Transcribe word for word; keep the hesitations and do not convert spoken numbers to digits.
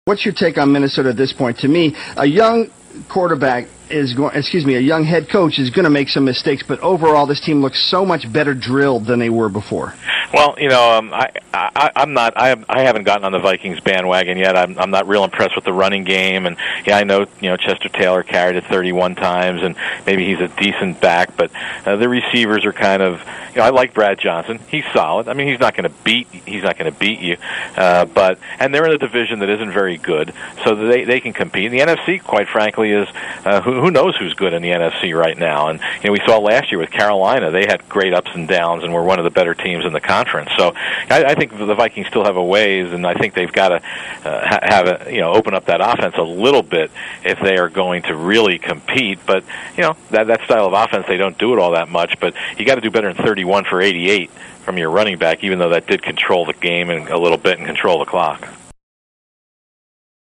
What's your take on Minnesota at this point? To me, a young quarterback is going, excuse me, a young head coach is going to make some mistakes, but overall this team looks so much better drilled than they were before. Well, you know, um, I, I, I'm not. I, have, I haven't gotten on the Vikings bandwagon yet. I'm, I'm not real impressed with the running game, and yeah, I know, you know, Chester Taylor carried it thirty-one times, and maybe he's a decent back, but uh, the receivers are kind of. You know, I like Brad Johnson. He's solid. I mean, he's not going to beat. He's not going to beat you, uh, but and they're in a division that isn't very good, so they they can compete. And the N F C, quite frankly, is uh, who, who knows who's good in the N F C right now. And you know, we saw last year with Carolina, they had great ups and downs, and were one of the better teams in the conference. So I, I think the Vikings still have a ways, and I think they've got to uh, ha- have a, you know open up that offense a little bit if they are going to really compete. But you know that that style of offense, they don't do it all that much. But you got to do better than thirty-one for eighty-eight from your running back, even though that did control the game and a little bit and control the clock.